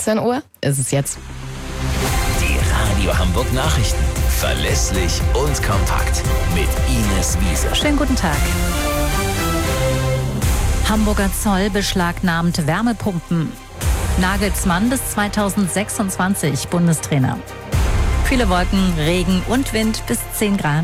16 Uhr ist es jetzt. Die Radio Hamburg Nachrichten. Verlässlich und kompakt. Mit Ines Wiese. Schönen guten Tag. Hamburger Zoll beschlagnahmt Wärmepumpen. Nagelsmann bis 2026 Bundestrainer. Viele Wolken, Regen und Wind bis 10 Grad.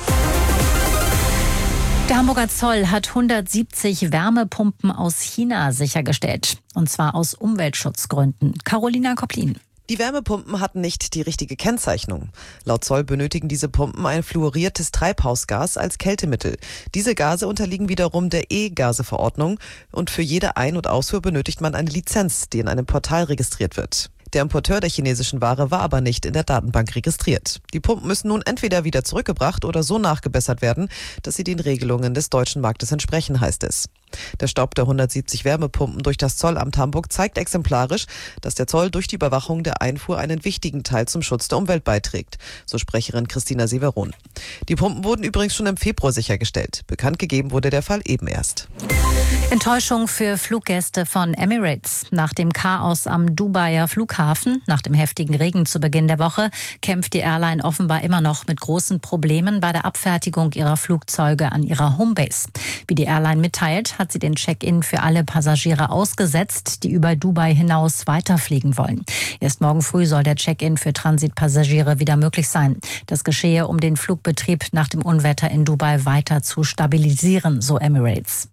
Der Hamburger Zoll hat 170 Wärmepumpen aus China sichergestellt. Und zwar aus Umweltschutzgründen. Carolina Kopplin. Die Wärmepumpen hatten nicht die richtige Kennzeichnung. Laut Zoll benötigen diese Pumpen ein fluoriertes Treibhausgas als Kältemittel. Diese Gase unterliegen wiederum der E-Gase-Verordnung und für jede Ein- und Ausfuhr benötigt man eine Lizenz, die in einem Portal registriert wird. Der Importeur der chinesischen Ware war aber nicht in der Datenbank registriert. Die Pumpen müssen nun entweder wieder zurückgebracht oder so nachgebessert werden, dass sie den Regelungen des deutschen Marktes entsprechen, heißt es. Der Stopp der 170 Wärmepumpen durch das Zollamt Hamburg zeigt exemplarisch, dass der Zoll durch die Überwachung der Einfuhr einen wichtigen Teil zum Schutz der Umwelt beiträgt, so Sprecherin Christina Severon. Die Pumpen wurden übrigens schon im Februar sichergestellt. Bekannt gegeben wurde der Fall eben erst. Enttäuschung für Fluggäste von Emirates. Nach dem Chaos am Dubaier Flughafen, nach dem heftigen Regen zu Beginn der Woche, kämpft die Airline offenbar immer noch mit großen Problemen bei der Abfertigung ihrer Flugzeuge an ihrer Homebase. Wie die Airline mitteilt, hat sie den Check-in für alle Passagiere ausgesetzt, die über Dubai hinaus weiterfliegen wollen. Erst morgen früh soll der Check-in für Transitpassagiere wieder möglich sein. Das geschehe, um den Flugbetrieb nach dem Unwetter in Dubai weiter zu stabilisieren, so Emirates.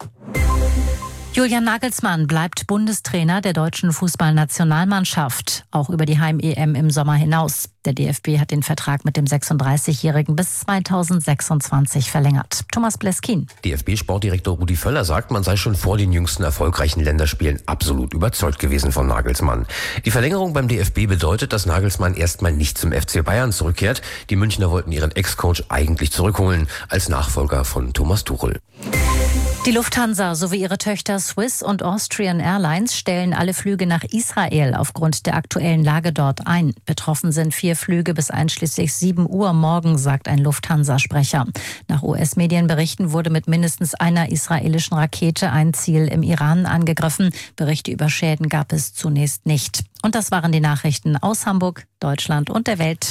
Julian Nagelsmann bleibt Bundestrainer der deutschen Fußballnationalmannschaft, auch über die Heim-EM im Sommer hinaus. Der DFB hat den Vertrag mit dem 36-Jährigen bis 2026 verlängert. Thomas Bleskin. DFB-Sportdirektor Rudi Völler sagt, man sei schon vor den jüngsten erfolgreichen Länderspielen absolut überzeugt gewesen von Nagelsmann. Die Verlängerung beim DFB bedeutet, dass Nagelsmann erstmal nicht zum FC Bayern zurückkehrt. Die Münchner wollten ihren Ex-Coach eigentlich zurückholen als Nachfolger von Thomas Tuchel. Die Lufthansa sowie ihre Töchter Swiss und Austrian Airlines stellen alle Flüge nach Israel aufgrund der aktuellen Lage dort ein. Betroffen sind 4 Flüge bis einschließlich 7 Uhr morgen, sagt ein Lufthansa-Sprecher. Nach US-Medienberichten wurde mit mindestens einer israelischen Rakete ein Ziel im Iran angegriffen. Berichte über Schäden gab es zunächst nicht. Und das waren die Nachrichten aus Hamburg, Deutschland und der Welt.